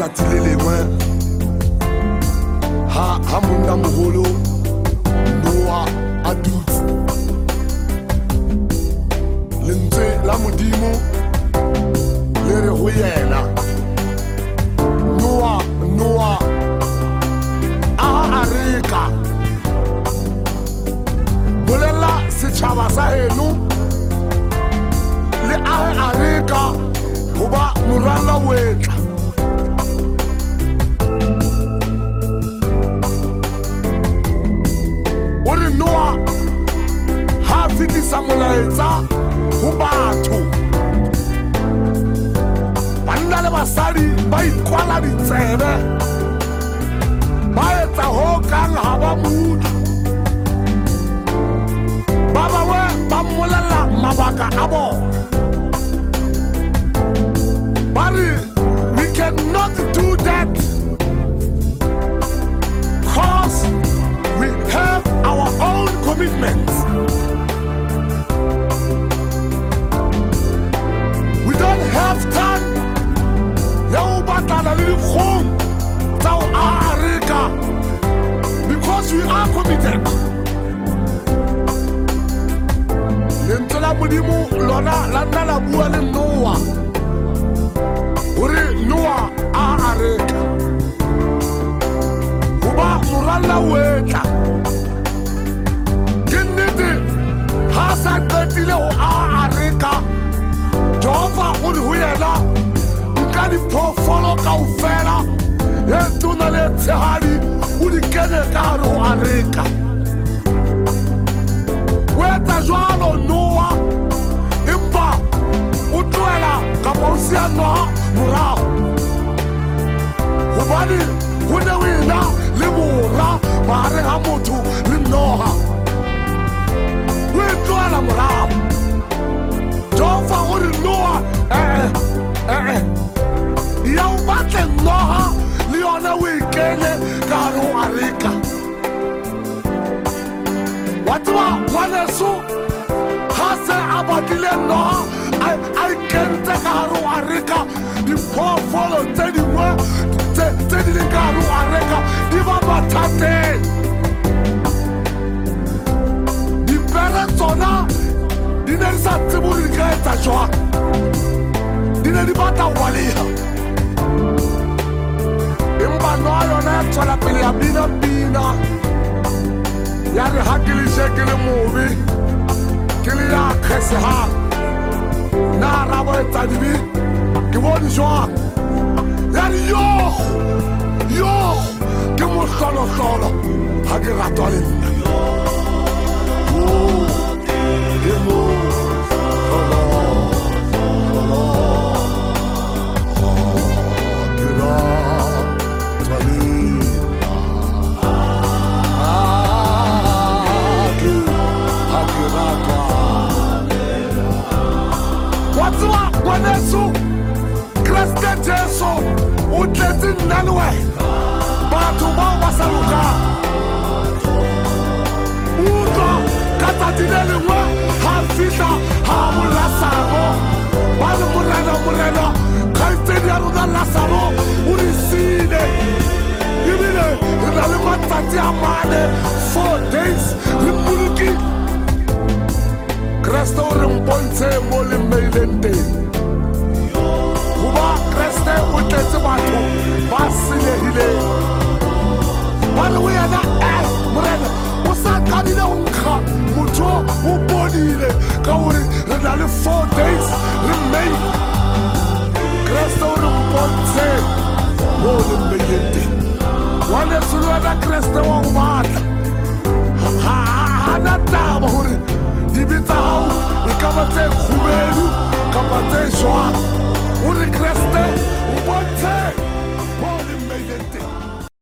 tsatsi le lengwe ha monna moholo Noa a dutse lentswe la modimo le re ho yena Noa a reka bolela setjhaba sa heno le a reka hoba morala wetla ore Noa ha fitisa molaetsa ho batho banna le basadi ba ikwala ditsebe ba etsa ho kang ha ba mutho ba bangwe ba mmolella mabaka a bona ba re we cannot do that because we have our own commitments. We don't have time ya ho batlana le dikgong tsa ho areka because we are committed. Lentswe la modimo lona la nna la bua le Noa hore Noa a areka hoba morala wetla ke nnete ha sa qetile ho areka Jehova o re ho yena nka diphoofolo kaofela e tona le tshehadi o di kene ka hare ho areka o etsa jwalo Noa empa o tlohela kapa o siya Noa morao hobane ho ne o ena le bora mahareng ha motho le Noa o e tlohela morao Jehova o re Noa ya o batle Noa le yona o e kenye ka hare ho areka wa tseba ngwaneso ha se a batlile Noa a ikentse ka hare ho areka diphoofolo tse dingwe tse di leng ka hare ho areka di ba mathateng dipere tsona di ne di sa tsebe hore di ka etsa jwang di ne di batla ho baleha empa Noa yona ya tswela pele ya bina ya re ha ke le je ke le mobe ke le ya kgesehang na rabo etsa dibi ke bone jwang ya re yo ke mohlolo ha ke ratwa le nna Kriste Jesu o tletse nna le wena batho bao ba sa lokang utlwa ka tsatsi le lengwe ha fihla ha mo Lazaro ba le morena kgaitsedi ya rona Lazaro o re siile ebile re na le matsatsi a mane 4 days re mmolokile Kriste o re mpontshe mo le mmeileng teng Kriste o tletse batho ba senyehileng ba re o yena morena o sa qadile ho nkga motho o bodile ka hore re na le 4 days re mmeile Kriste o re mpontshe mo le mmeileng teng ngwaneso le wena Kriste wa go batla hana taba hore dibe tsa hao e ka ba tse kgubedu kapa tse jwang o re Kriste o bontshe